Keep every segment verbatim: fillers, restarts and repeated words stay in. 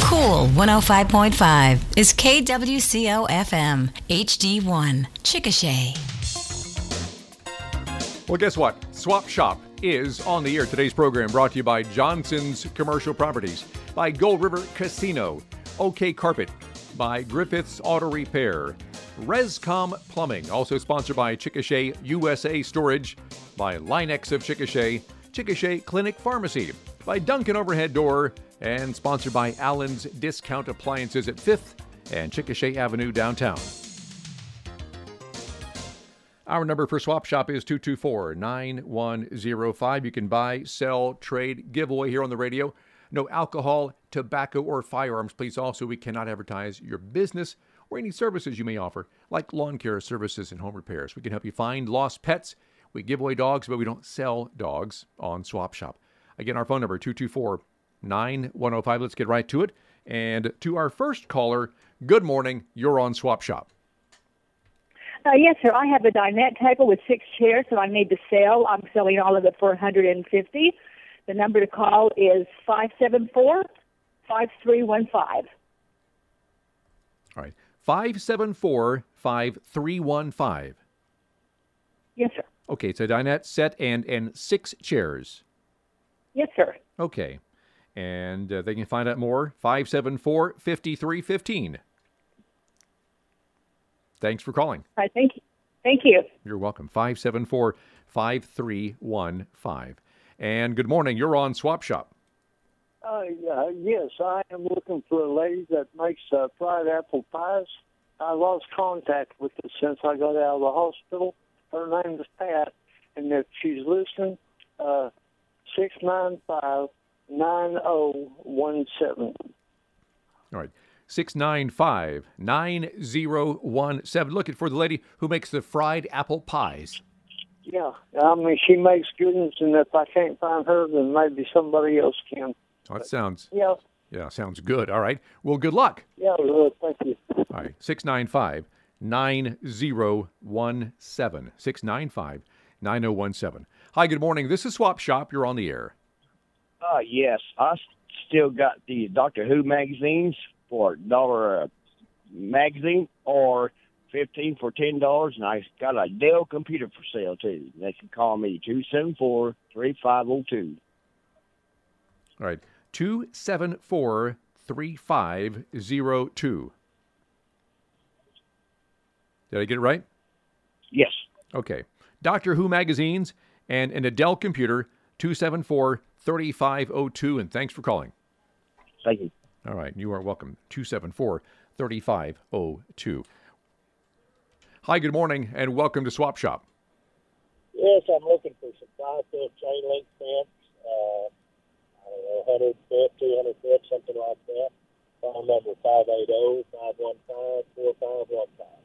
Cool one oh five point five is K W C O F M, H D one, Chickasha. Well, guess what? Swap Shop is on the air. Today's program brought to you by Johnson's Commercial Properties, by Gold River Casino, OK Carpet, by Griffith's Auto Repair, Rescom Plumbing, also sponsored by Chickasha U S A Storage, by Linex of Chickasha, Chickasha Clinic Pharmacy, by Duncan Overhead Door, and sponsored by Allen's Discount Appliances at fifth and Chickasha Avenue downtown. Our number for Swap Shop is two two four, nine one zero five. You can buy, sell, trade, giveaway here on the radio. No alcohol, tobacco, or firearms. Please also, we cannot advertise your business or any services you may offer, like lawn care services and home repairs. We can help you find lost pets. We give away dogs, but we don't sell dogs on Swap Shop. Again, our phone number, two two four, nine one zero five. Let's get right to it. And to our first caller, good morning. You're on Swap Shop. Uh, yes, sir. I have a dinette table with six chairs that I need to sell. I'm selling all of it for one hundred fifty dollars. The number to call is five seven four, five three one five. All right. five seven four, five three one five. Yes, sir. Okay, it's a dinette set and, and six chairs. Yes, sir. Okay. And uh, they can find out more, five seven four, five three one five. Thanks for calling. All right, thank you. Thank you. You're welcome. five seven four, five three one five. And good morning. You're on Swap Shop. Uh, yeah, yes, I am looking for a lady that makes uh, fried apple pies. I lost contact with her since I got out of the hospital. Her name is Pat, and if she's listening, uh, six nine five, nine zero one seven. All right. six nine five, nine zero one seven. Looking for the lady who makes the fried apple pies. Yeah, I mean, she makes good ones, and if I can't find her, then maybe somebody else can. Oh, that sounds, Yeah, yeah, sounds good. All right. Well, good luck. yeah, well, thank you. All right. six nine five, nine zero one seven. six nine five, nine zero one seven. Hi, good morning. This is Swap Shop. You're on the air. Uh, yes, I s- still got the Doctor Who magazines for a dollar a magazine, or fifteen for ten dollars, and I got a Dell computer for sale too. They can call me two seven four, three five zero two. All right. two seven four, three five zero two. Did I get it right? Yes. Okay. Doctor Who magazines and an Dell computer, two seven four, three five zero two, and thanks for calling. Thank you. All right, you are welcome. two seven four, three five zero two. Hi, good morning, and welcome to Swap Shop. Yes, I'm looking for some five-foot chain link fence. Uh, I don't know, one hundred foot, two hundred foot, something like that. Phone number five eight zero, five one five, four five one five.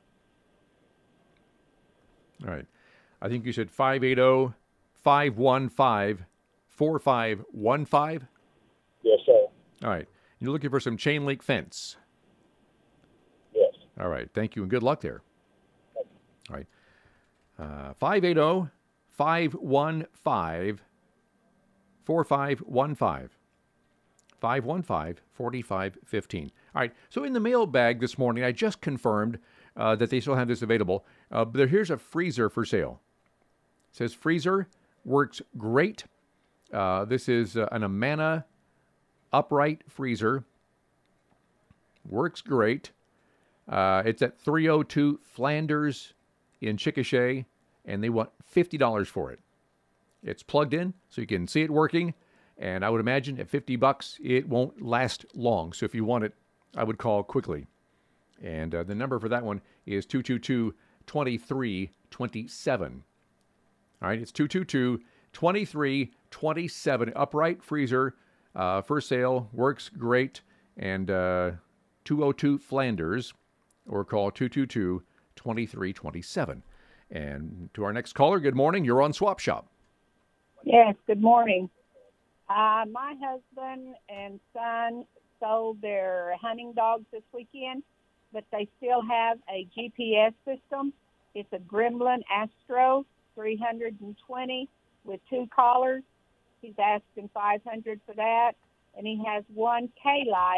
All right. I think you said five eight zero, five one five, four five one five. Yes, sir. All right. You're looking for some chain link fence. Yes. All right. Thank you, and good luck there. All right. Uh, five eight zero, five one five, four five one five. five one five, four five one five. All right. So in the mailbag this morning, I just confirmed uh, that they still have this available. Uh, but here's a freezer for sale. It says freezer works great. Uh, this is uh, an Amana upright freezer. Works great. Uh, it's at three oh two Flanders in Chickasha, and they want fifty dollars for it. It's plugged in, so you can see it working, and I would imagine at fifty bucks, it won't last long. So if you want it, I would call quickly. And uh, the number for that one is two two two, two three two seven. All right, it's two two two, two three two seven. Upright freezer uh, for sale. Works great. And uh, two oh two Flanders, or call two two two, two three two seven. And to our next caller, good morning. You're on Swap Shop. Yes, good morning. Uh, my husband and son sold their hunting dogs this weekend, but they still have a G P S system. It's a Gremlin Astro three hundred twenty with two collars. He's asking five hundred dollars for that. And he has one K-Light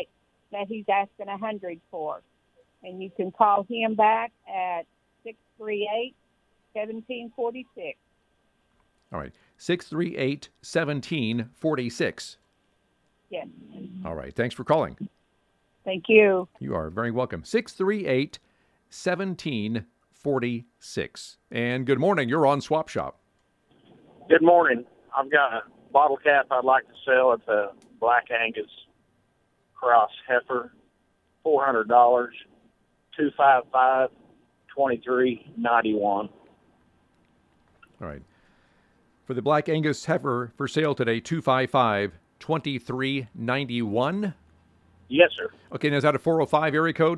that he's asking a hundred for. And you can call him back at six three eight, one seven four six. All right. six three eight, one seven four six. Yes. All right. Thanks for calling. Thank you. You are very welcome. six three eight, one seven four six. And good morning. You're on Swap Shop. Good morning. I've got a bottle cap I'd like to sell. It's a Black Angus Cross Heifer, four hundred dollars, two five five, twenty-three ninety-one. All right. For the Black Angus Heifer for sale today, two five five, twenty-three ninety-one. Yes, sir. Okay, now is that a four oh five area code?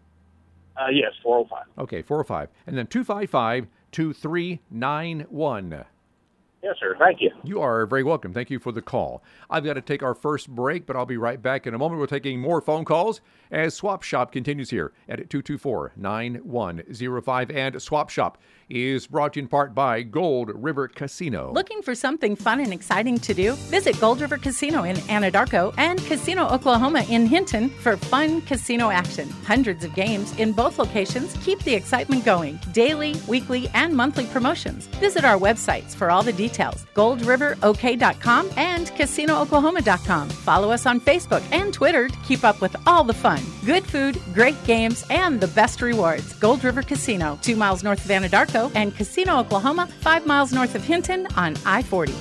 Uh, yes, four oh five. Okay, four oh five. And then two five five, two three nine one. Yes, sir. Thank you. You are very welcome. Thank you for the call. I've got to take our first break, but I'll be right back in a moment. We're taking more phone calls as Swap Shop continues here at two two four, nine one zero five. And Swap Shop is brought to you in part by Gold River Casino. Looking for something fun and exciting to do? Visit Gold River Casino in Anadarko and Casino Oklahoma in Hinton for fun casino action. Hundreds of games in both locations keep the excitement going. Daily, weekly, and monthly promotions. Visit our websites for all the details. gold river o k dot com and casino oklahoma dot com. Follow us on Facebook and Twitter to keep up with all the fun. Good food, great games, and the best rewards. Gold River Casino, two miles north of Anadarko, and Casino, Oklahoma, five miles north of Hinton on I forty.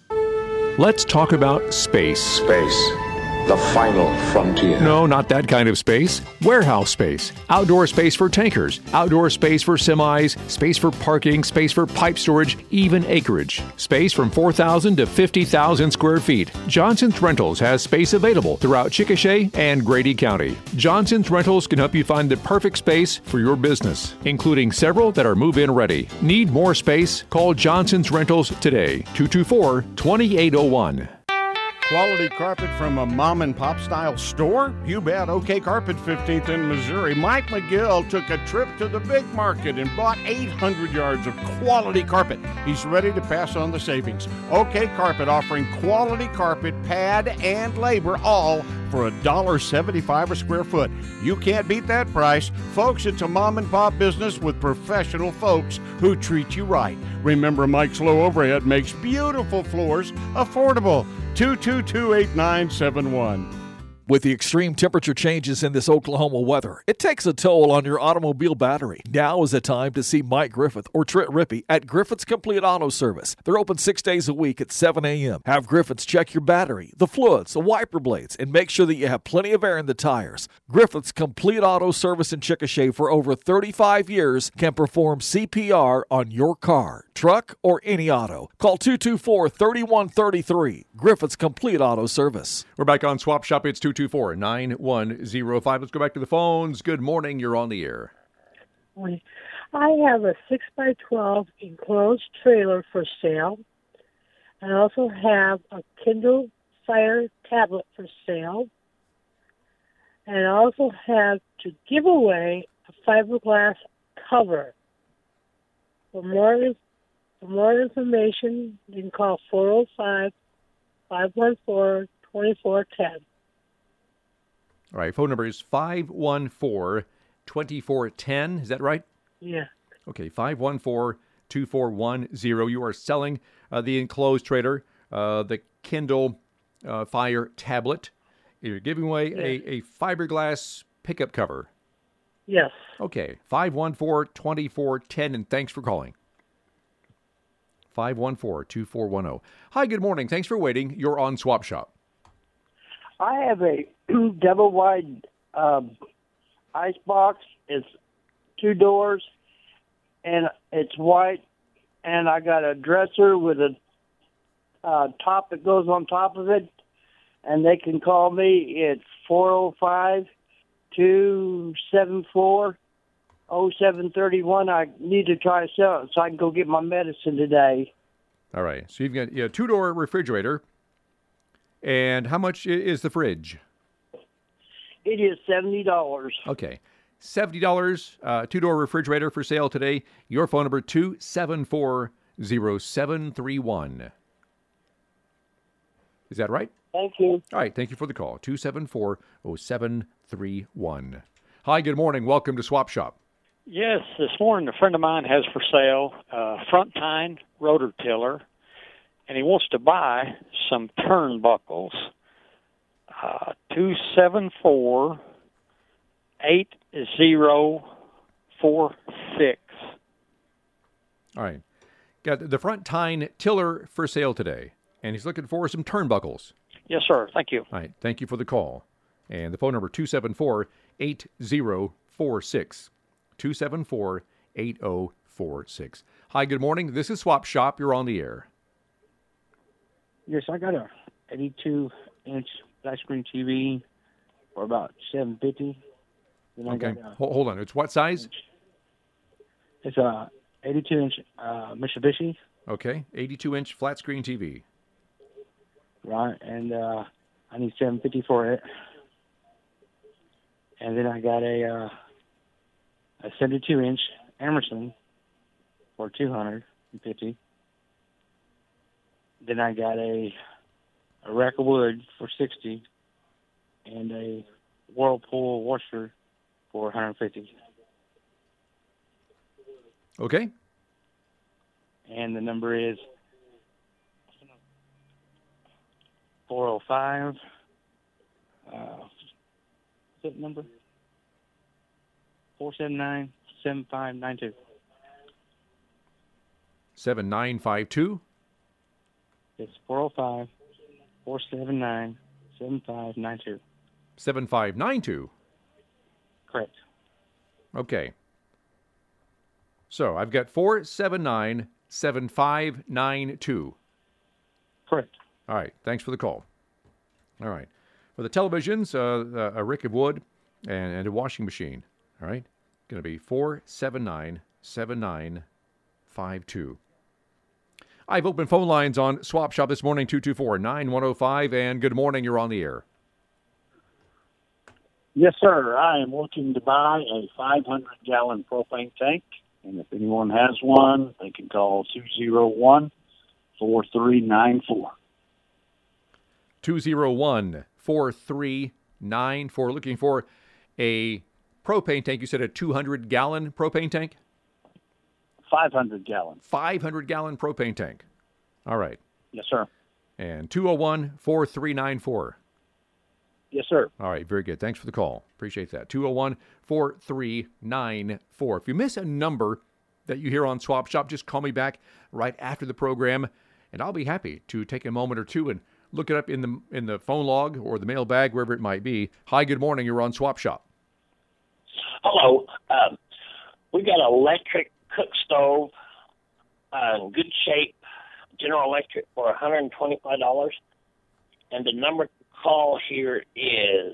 Let's talk about space. Space. The final frontier. No, not that kind of space. Warehouse space. Outdoor space for tankers. Outdoor space for semis. Space for parking. Space for pipe storage. Even acreage. Space from four thousand to fifty thousand square feet. Johnson's Rentals has space available throughout Chickasha and Grady County. Johnson's Rentals can help you find the perfect space for your business, including several that are move-in ready. Need more space? Call Johnson's Rentals today. two two four, two eight zero one. Quality carpet from a mom and pop style store? You bet. OK Carpet, fifteenth in Missouri. Mike McGill took a trip to the big market and bought eight hundred yards of quality carpet. He's ready to pass on the savings. OK Carpet offering quality carpet, pad, and labor, all for one dollar seventy-five a square foot. You can't beat that price. Folks, it's a mom and pop business with professional folks who treat you right. Remember, Mike's low overhead makes beautiful floors affordable. two two two, eight nine seven one. With the extreme temperature changes in this Oklahoma weather, it takes a toll on your automobile battery. Now is the time to see Mike Griffith or Trent Rippey at Griffith's Complete Auto Service. They're open six days a week at seven a.m. Have Griffith's check your battery, the fluids, the wiper blades, and make sure that you have plenty of air in the tires. Griffith's Complete Auto Service in Chickasha for over thirty-five years can perform C P R on your car, truck, or any auto. Call two two four, three one three three. Griffith's Complete Auto Service. We're back on Swap Shop. It's two two four, nine one zero five. Let's go back to the phones. Good morning. You're on the air. I have a six by twelve enclosed trailer for sale. I also have a Kindle Fire tablet for sale. And I also have to give away a fiberglass cover. For more, for more information, you can call four oh five, five one four, two four one zero. All right, phone number is five one four, two four one zero. Is that right? Yeah. Okay, five one four, two four one zero. You are selling uh, the enclosed trailer, uh, the Kindle uh, Fire tablet. You're giving away Yeah. a, a fiberglass pickup cover. Yes. Okay, five one four, two four one zero, and thanks for calling. five one four, two four one zero. Hi, good morning. Thanks for waiting. You're on Swap Shop. I have a double wide um, ice box. It's two doors, and it's white. And I got a dresser with a uh, top that goes on top of it. And they can call me at four oh five, two seven four, oh seven three one. I need to try to sell it so I can go get my medicine today. All right. So you've got a two-door refrigerator. And how much i- is the fridge? It is seventy dollars. Okay. seventy dollars, uh, two-door refrigerator for sale today. Your phone number, two seven four, oh seven three one. Is that right? Thank you. All right. Thank you for the call. two seven four, oh seven three one. Hi, good morning. Welcome to Swap Shop. Yes, this morning a friend of mine has for sale a front tine rotor tiller, and he wants to buy some turnbuckles. Uh, two seven four, eight zero four six. All right. Got the front tine tiller for sale today, and he's looking for some turnbuckles. Yes, sir. Thank you. All right. Thank you for the call. And the phone number two seven four, eight zero four six. two seven four, eight zero four six. Hi, good morning. This is Swap Shop. You're on the air. Yes, I got a eighty-two inch flat screen T V for about seven fifty. Okay. Hold, hold on. It's what size? It's a eighty-two inch uh, Mitsubishi. Okay. eighty-two inch flat screen T V. Right, and uh, I need seven fifty for it. And then I got a uh, a seventy-two inch Emerson for two hundred fifty. Then I got a a rack of wood for sixty, and a Whirlpool washer for one hundred fifty. Okay. And the number is four oh five. Uh, what's that number? four seven nine, seven five nine two. seven nine five two? It's four oh five, four seven nine, seven five nine two. seven five nine two? Correct. Okay. So I've got four seven nine, seven five nine two. Correct. All right. Thanks for the call. All right. For the televisions, uh, a rick of wood and, and a washing machine. All right. Going to be four seven nine, seven nine five two. I've opened phone lines on Swap Shop this morning, two two four, nine one oh five. And good morning. You're on the air. Yes, sir. I am looking to buy a five hundred gallon propane tank. And if anyone has one, they can call two oh one, four three nine four. two oh one, four three nine four. Looking for a propane tank. You said a two hundred gallon propane tank? five hundred gallon. five hundred gallon propane tank. All right. Yes, sir. And two oh one, four three nine four. Yes, sir. All right, very good. Thanks for the call. Appreciate that. two oh one, four three nine four. If you miss a number that you hear on Swap Shop, just call me back right after the program, and I'll be happy to take a moment or two and look it up in the in the phone log or the mail bag, wherever it might be. Hi, good morning. You're on Swap Shop. Hello. Um, we got an electric cook stove, uh, in good shape, General Electric, for one hundred twenty-five dollars. And the number to call here is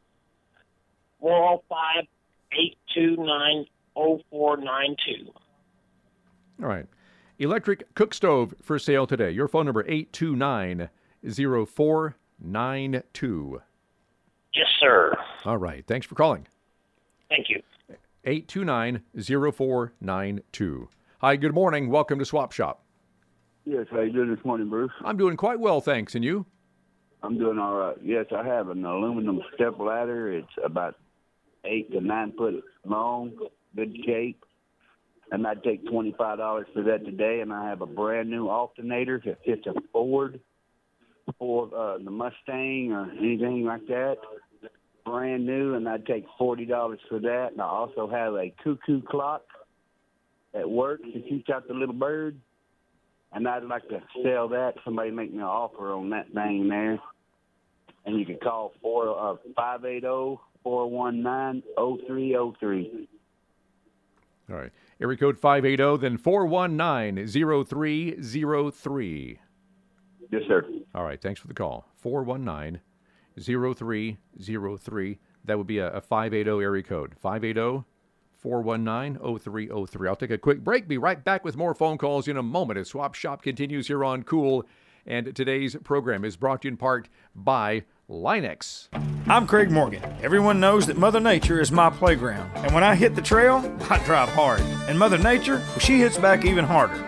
four oh five, eight two nine, oh four nine two. All right. Electric cook stove for sale today. Your phone number, eight two nine, oh four nine two. Yes, sir. All right. Thanks for calling. Thank you. eight two nine, oh four nine two. Hi, good morning. Welcome to Swap Shop. Yes, how you doing this morning, Bruce? I'm doing quite well, thanks. And you? I'm doing all right. Yes, I have an aluminum step ladder. It's about eight to nine foot long, good shape. And I'd take twenty-five dollars for that today. And I have a brand new alternator that fits a Ford or uh, the Mustang or anything like that. Brand new, and I'd take forty dollars for that. And I also have a cuckoo clock that works. It shoots out the little bird. And I'd like to sell that. Somebody make me an offer on that thing there. And you can call four uh, five eight zero, four one nine, oh three oh three. All right. Area code five eight zero, then four one nine, oh three oh three. Yes, sir. All right. Thanks for the call. four one nine, oh three oh three. That would be a, a five eight zero area code. five eight zero, four one nine, oh three oh three. I'll take a quick break. Be right back with more phone calls in a moment as Swap Shop continues here on Cool. And today's program is brought to you in part by Line-X. I'm Craig Morgan. Everyone knows that Mother Nature is my playground. And when I hit the trail, I drive hard. And Mother Nature, well, she hits back even harder.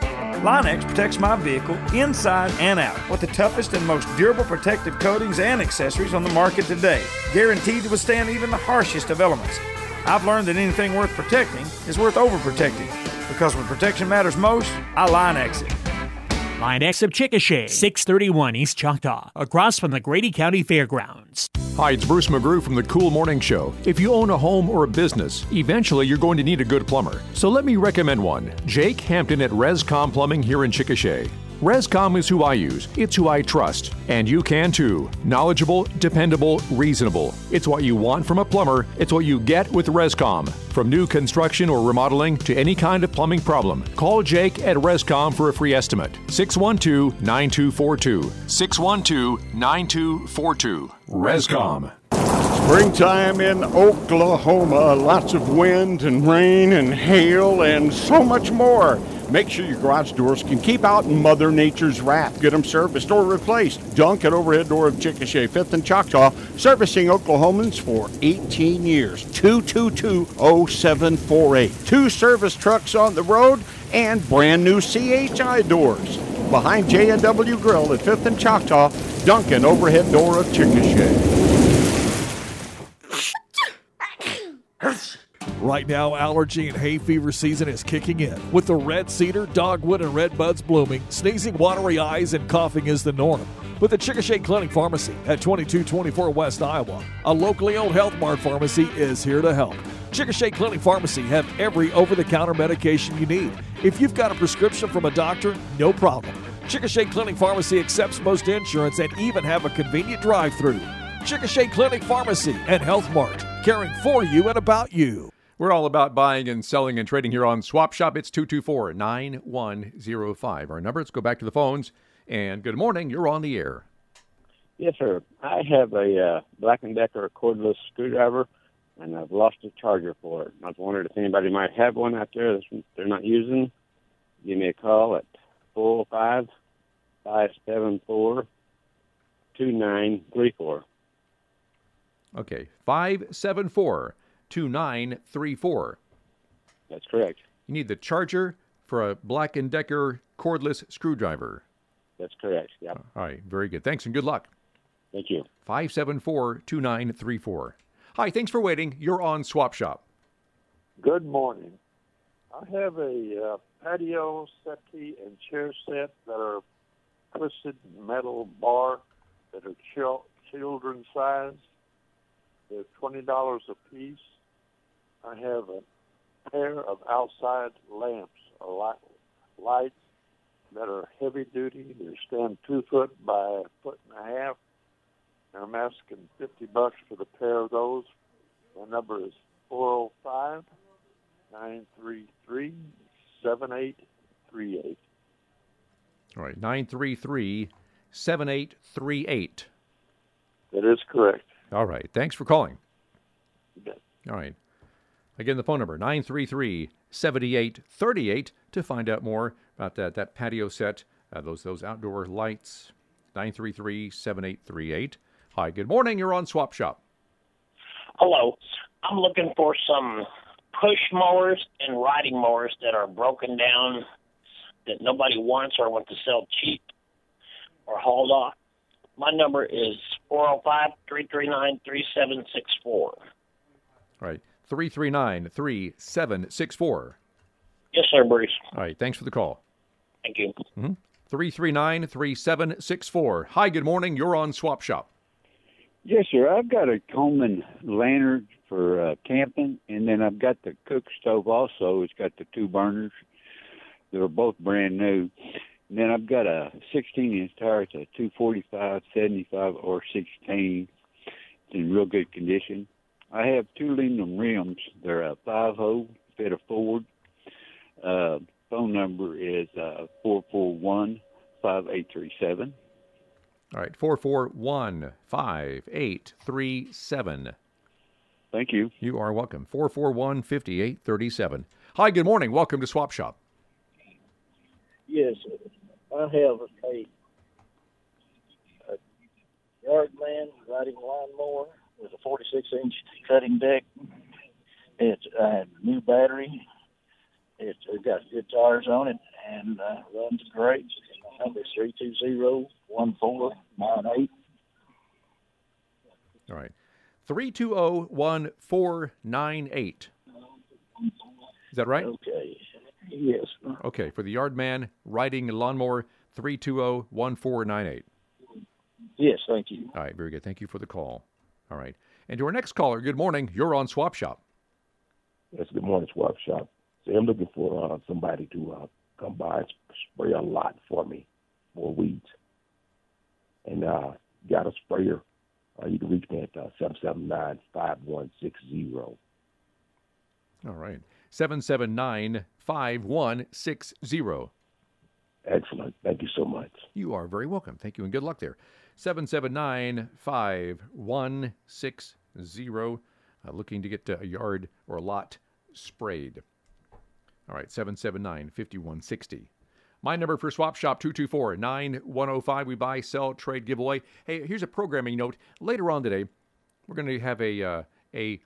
Line-X protects my vehicle inside and out with the toughest and most durable protective coatings and accessories on the market today, guaranteed to withstand even the harshest of elements. I've learned that anything worth protecting is worth overprotecting, because when protection matters most, I Line-X it. Line-X of Chickasha, six thirty-one East Choctaw, across from the Grady County Fairgrounds. Hi, it's Bruce McGrew from the Cool Morning Show. If you own a home or a business, eventually you're going to need a good plumber. So let me recommend one. Jake Hampton at Rescom Plumbing here in Chickasha. Rescom is who I use. It's who I trust. And you can too. Knowledgeable, dependable, reasonable. It's what you want from a plumber. It's what you get with Rescom. From new construction or remodeling to any kind of plumbing problem, call Jake at Rescom for a free estimate. six one two, nine two four two. six one two, nine two four two. Rescom. Springtime in Oklahoma. Lots of wind and rain and hail and so much more. Make sure your garage doors can keep out Mother Nature's wrath. Get them serviced or replaced. Dunk at Overhead Door of Chickasha, fifth and Choctaw, servicing Oklahomans for eighteen years. two two two, oh seven four eight. Two service trucks on the road and brand new C H I doors. Behind J and W Grill at fifth and Choctaw, Duncan Overhead Door of Chickasha. Right now, allergy and hay fever season is kicking in. With the red cedar, dogwood, and red buds blooming, sneezing, watery eyes, and coughing is the norm. But the Chickasha Clinic Pharmacy at twenty-two twenty-four West Iowa, a locally owned Health Mart pharmacy, is here to help. Chickasha Clinic Pharmacy have every over-the-counter medication you need. If you've got a prescription from a doctor, no problem. Chickasha Clinic Pharmacy accepts most insurance and even have a convenient drive-through. Chickasha Clinic Pharmacy and Health Mart, caring for you and about you. We're all about buying and selling and trading here on Swap Shop. It's two two four, nine one zero five. Our number, let's go back to the phones. And good morning, you're on the air. Yes, sir. I have a uh, Black and Decker cordless screwdriver, and I've lost a charger for it. I was wondering if anybody might have one out there that they're not using. Give me a call at four oh five, five seven four, two nine three four. Okay, five seven four, two nine three four. That's correct. You need the charger for a Black and Decker cordless screwdriver. That's correct, yeah. All right, very good. Thanks and good luck. Thank you. five seven four, two nine three four. Hi, thanks for waiting. You're on Swap Shop. Good morning. I have a uh, patio settee and chair set that are twisted metal bar that are chil- children size. They're twenty dollars a piece. I have a pair of outside lamps, or light, lights that are heavy duty. They stand two foot by a foot and a half. And I'm asking fifty bucks for the pair of those. My number is four oh five, nine three three, seven eight three eight. All right, nine three three, seven eight three eight. That is correct. All right, thanks for calling. You bet. All right. Again, the phone number, nine three three, seven eight three eight, to find out more about that, that patio set, uh, those those outdoor lights, nine three three, seven eight three eight. Hi, good morning. You're on Swap Shop. Hello. I'm looking for some push mowers and riding mowers that are broken down, that nobody wants or want to sell cheap or hauled off. My number is four oh five, three three nine, three seven six four. All right, three three nine, three seven six four. Yes, sir, Bruce. All right, thanks for the call. Thank you. Mm-hmm. three three nine, three seven six four. Hi, good morning. You're on Swap Shop. Yes, sir. I've got a Coleman lantern for uh, camping, and then I've got the cook stove also. It's got the two burners. They're both brand new. And then I've got a sixteen-inch tire. It's a two forty-five, seventy-five, or sixteen. It's in real good condition. I have two aluminum rims. They're a five-hole, fit a Ford. Uh, phone number is uh, four four one, five eight three seven. All right, four four one, five eight three seven. Thank you. You are welcome. four four one, five eight three seven. Hi, good morning. Welcome to Swap Shop. Yes, I have a, a Yardman riding lawnmower with a forty-six inch cutting deck. It's a new battery. It's, it's got good tires on it, and uh, runs great. My number is three two zero, one four nine eight. All right. three two zero, one four nine eight. Is that right? Okay. Yes. Okay. For the yard man riding lawnmower, three two zero, one four nine eight. Yes, thank you. All right. Very good. Thank you for the call. All right. And to our next caller, good morning. You're on Swap Shop. Yes, good morning, Swap Shop. So I'm looking for uh, somebody to uh, come by and spray a lot for me for weeds. And uh, got a sprayer. Uh, you can reach me at uh, seven seven nine, five one six zero. All right. seven seven nine, five one six zero. Excellent. Thank you so much. You are very welcome. Thank you and good luck there. seven seven nine, five one six zero. Uh, looking to get a yard or a lot sprayed. All right, seven seven nine, five one six zero. My number for Swap Shop, two two four, nine one zero five. We buy, sell, trade, giveaway. Hey, here's a programming note. Later on today, we're going to have a uh, a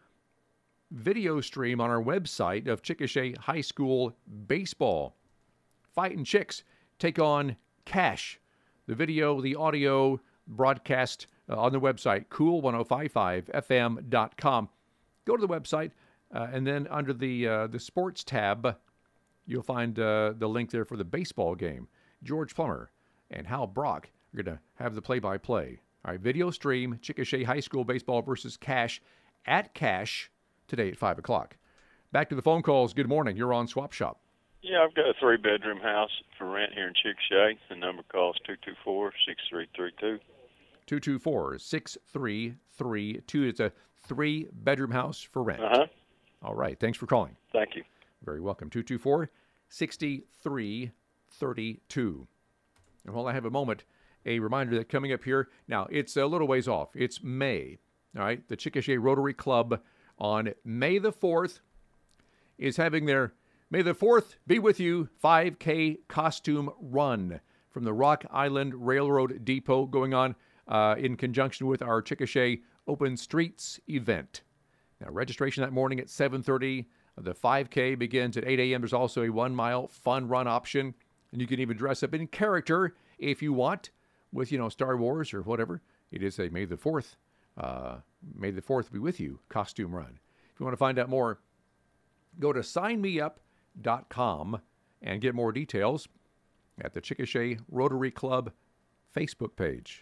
video stream on our website of Chickasha High School baseball. Fighting Chicks take on Cash. The video, the audio broadcast uh, on the website, cool ten fifty-five f m dot com. Go to the website, uh, and then under the uh, the sports tab, you'll find uh, the link there for the baseball game. George Plummer and Hal Brock are going to have the play-by-play. All right, video stream, Chickasha High School baseball versus Cash at Cash today at five o'clock. Back to the phone calls. Good morning. You're on Swap Shop. Yeah, I've got a three-bedroom house for rent here in Chickasha. The number calls two two four, six three three two. two two four, six three three two. It's a three-bedroom house for rent. Uh-huh. All right. Thanks for calling. Thank you. Very welcome. two two four, six three three two. And while I have a moment, a reminder that coming up here, now it's a little ways off. It's May. All right. The Chickasha Rotary Club on May the fourth is having their May the fourth be with you five K costume run from the Rock Island Railroad Depot, going on uh, in conjunction with our Chickasha Open Streets event. Now, registration that morning at seven thirty. The five K begins at eight a.m. There's also a one-mile fun run option, and you can even dress up in character if you want with, you know, Star Wars or whatever. It is a May the fourth, uh, May the fourth be with you costume run. If you want to find out more, go to sign me up dot com and get more details at the Chickasha Rotary Club Facebook page.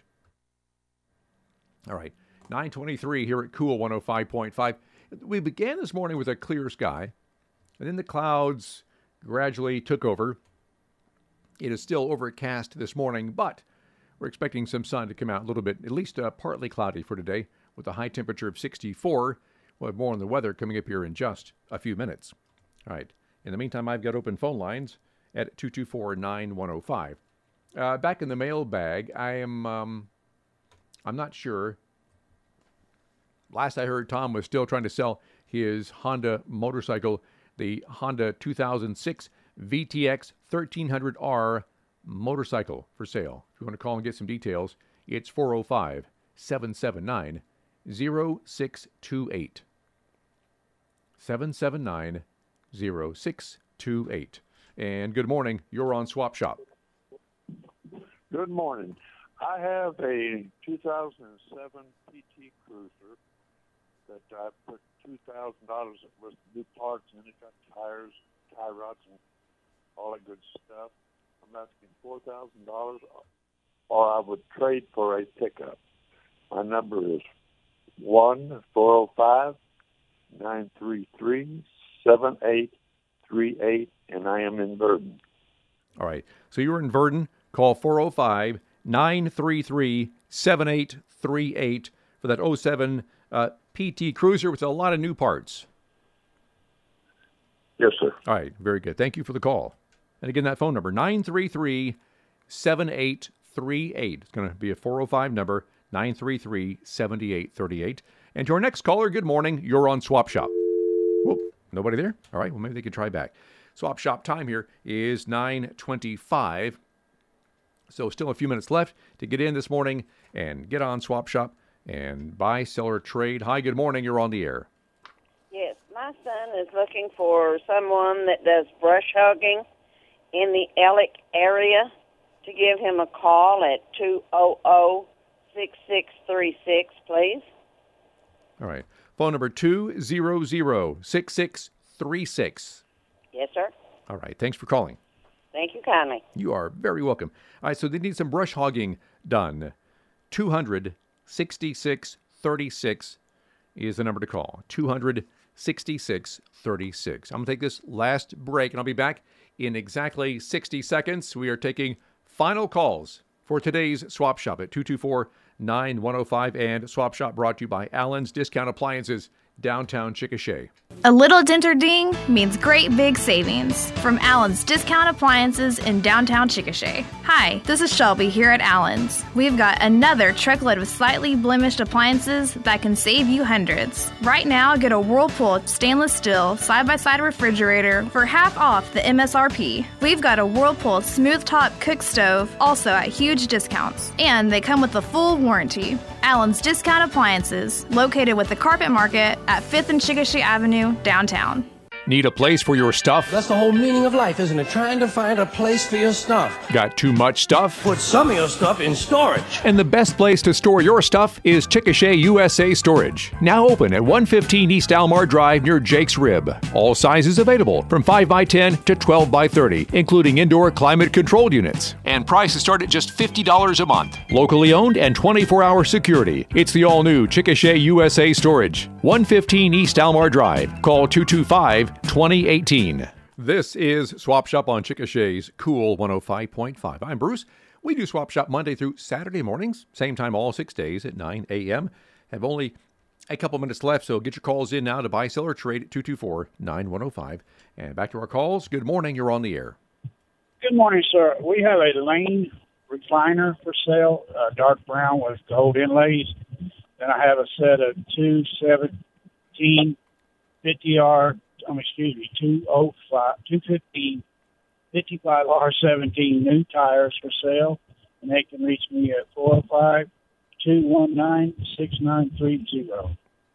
All right, nine twenty-three here at Cool one oh five point five. We began this morning with a clear sky, and then the clouds gradually took over. It is still overcast this morning, but we're expecting some sun to come out a little bit, at least uh, partly cloudy for today, with a high temperature of sixty-four. We'll have more on the weather coming up here in just a few minutes. All right. In the meantime, I've got open phone lines at two two four, nine one oh five. Uh, back in the mailbag, I am, um, I'm not sure. Last I heard, Tom was still trying to sell his Honda motorcycle, the Honda two thousand six V T X thirteen hundred R motorcycle for sale. If you want to call and get some details, it's four oh five, seven seven nine, oh six two eight. seven seven nine, oh six two eight. And good morning. You're on Swap Shop. Good morning. I have a two thousand seven P T Cruiser that I put two thousand dollars worth of new parts in it, got tires, tie rods, and all that good stuff. I'm asking four thousand dollars, or I would trade for a pickup. My number is one four zero five, nine three three, seven eight three eight, and I am in Verdon. All right. So you're in Verdon. Call four oh five, nine three three, seven eight three eight for that oh seven uh, P T Cruiser with a lot of new parts. Yes, sir. All right. Very good. Thank you for the call. And again, that phone number, nine three three, seven eight three eight. It's going to be a four oh five number, nine three three, seven eight three eight. And to our next caller, good morning. You're on Swap Shop. Whoop, nobody there? All right. Well, maybe they can try back. Swap Shop time here is nine twenty-five. So still a few minutes left to get in this morning and get on Swap Shop and buy, sell, or trade. Hi, good morning. You're on the air. Yes, my son is looking for someone that does brush hogging in the Ellick area to give him a call at two hundred, six six three six, please. All right. Phone number two hundred, six six three six. Yes, sir. All right. Thanks for calling. Thank you kindly. You are very welcome. All right, so they need some brush hogging done. two hundred, sixty-six thirty-six is the number to call. two hundred, sixty-six thirty-six. I'm going to take this last break, and I'll be back in exactly sixty seconds. We are taking final calls for today's Swap Shop at two two four, nine one oh five, and Swap Shop brought to you by Allen's Discount Appliances, downtown Chickasha. A little dent or ding means great big savings from Allen's Discount Appliances in downtown Chickasha. Hi, this is Shelby here at Allen's. We've got another truckload of slightly blemished appliances that can save you hundreds. Right now, get a Whirlpool stainless steel side-by-side refrigerator for half off the M S R P. We've got a Whirlpool smooth top cook stove also at huge discounts, and they come with a full warranty. Allen's Discount Appliances, located with the Carpet Market at fifth and Chickasha Avenue, downtown. Need a place for your stuff? That's the whole meaning of life, isn't it? Trying to find a place for your stuff. Got too much stuff? Put some of your stuff in storage. And the best place to store your stuff is Chickasha U S A Storage. Now open at one fifteen East Almar Drive near Jake's Rib. All sizes available from five by ten to twelve by thirty, including indoor climate controlled units. And prices start at just fifty dollars a month. Locally owned and twenty-four hour security. It's the all-new Chickasha U S A Storage. one fifteen East Almar Drive. Call two two five, twenty eighteen. This is Swap Shop on Chickasha's Cool one oh five point five. I'm Bruce. We do Swap Shop Monday through Saturday mornings, same time all six days at nine a.m. Have only a couple minutes left, so get your calls in now to buy, sell, or trade at two two four, nine one oh five. And back to our calls. Good morning. You're on the air. Good morning, sir. We have a Lane recliner for sale, uh, dark brown with gold inlays. Then I have a set of two seventeen fifty R Um, excuse me, two oh five, two fifteen, fifty-five R seventeen new tires for sale, and they can reach me at four oh five, two one nine, six nine three zero.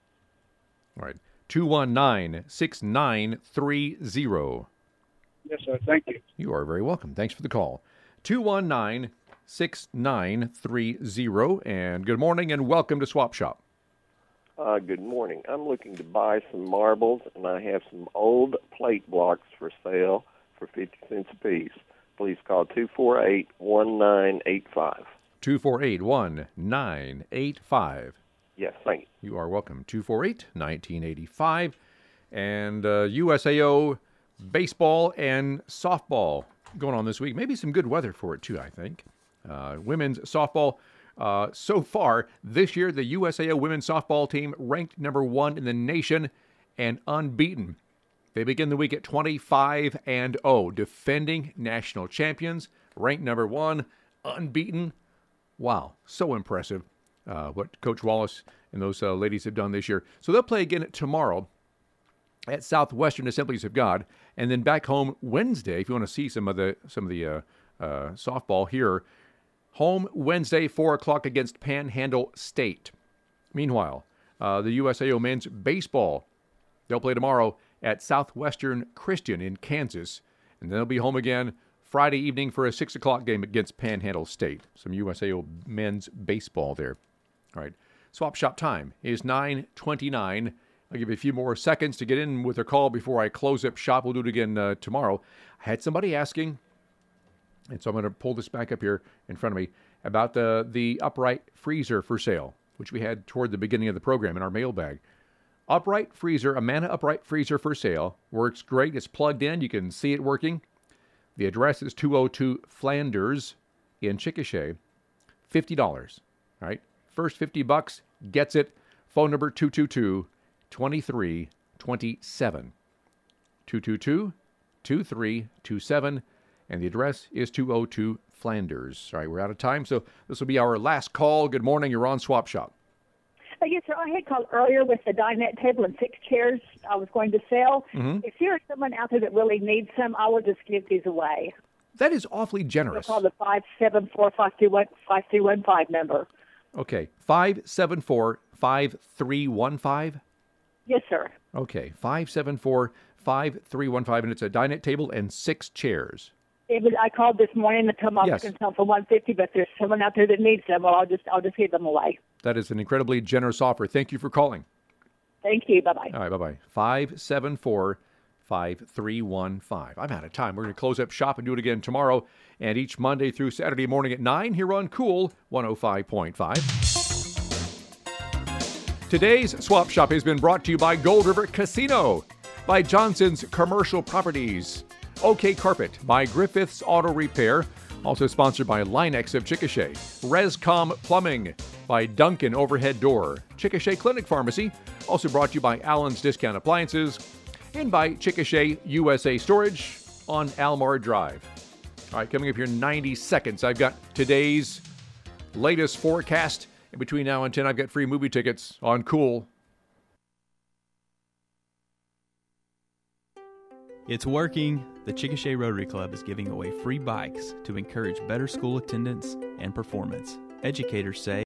All right, two one nine, six nine three zero. Yes, sir. Thank you. You are very welcome. Thanks for the call. two one nine, six nine three zero, and good morning and welcome to Swap Shop. Uh, good morning. I'm looking to buy some marbles, and I have some old plate blocks for sale for fifty cents a piece. Please call two four eight, one nine eight five. two four eight, one nine eight five. Yes, thank you. You are welcome. two four eight, one nine eight five. And uh, U S A O baseball and softball going on this week. Maybe some good weather for it, too, I think. Uh, women's softball. Uh, so far, this year, the U S A O women's softball team ranked number one in the nation and unbeaten. They begin the week at twenty-five and oh, defending national champions, ranked number one, unbeaten. Wow, so impressive uh, what Coach Wallace and those uh, ladies have done this year. So they'll play again tomorrow at Southwestern Assemblies of God, and then back home Wednesday. If you want to see some of the some of the uh, uh, softball here. Home Wednesday, four o'clock against Panhandle State. Meanwhile, uh, the U S A O men's baseball, they'll play tomorrow at Southwestern Christian in Kansas. And then they'll be home again Friday evening for a six o'clock game against Panhandle State. Some U S A O men's baseball there. All right, Swap Shop time is nine twenty-nine. I'll give you a few more seconds to get in with a call before I close up shop. We'll do it again uh, tomorrow. I had somebody asking, and so I'm going to pull this back up here in front of me, about the, the upright freezer for sale, which we had toward the beginning of the program in our mailbag. Upright freezer, Amana upright freezer for sale. Works great. It's plugged in. You can see it working. The address is two oh two Flanders in Chickasha. fifty dollars. All right. First fifty bucks gets it. Phone number two two two, two three two seven. two two two, two three two seven. And the address is two oh two Flanders. All right, we're out of time, so this will be our last call. Good morning. You're on Swap Shop. Uh, yes, sir. I had called earlier with the dinette table and six chairs I was going to sell. Mm-hmm. If there is someone out there that really needs some, I will just give these away. That is awfully generous. You'll call the five seven four, five three one, five three one five number. Okay, five seven four, five three one five? Yes, sir. Okay, five seven four, five three one five, and it's a dinette table and six chairs. David, I called this morning to come up Yes. and sell for one fifty, but there's someone out there that needs them. Well, I'll just I'll just give them away. That is an incredibly generous offer. Thank you for calling. Thank you. Bye bye. All right, bye-bye. five seven four, five three one five. I'm out of time. We're going to close up shop and do it again tomorrow and each Monday through Saturday morning at nine here on Cool one oh five point five. Today's Swap Shop has been brought to you by Gold River Casino, by Johnson's Commercial Properties, OK Carpet, by Griffith's Auto Repair, also sponsored by Linex of Chickasha, Rescom Plumbing, by Duncan Overhead Door, Chickasha Clinic Pharmacy, also brought to you by Allen's Discount Appliances, and by Chickasha U S A Storage on Almar Drive. All right, coming up here in ninety seconds, I've got today's latest forecast. And between now and ten, I've got free movie tickets on Cool. It's working. The Chickasha Rotary Club is giving away free bikes to encourage better school attendance and performance. Educators say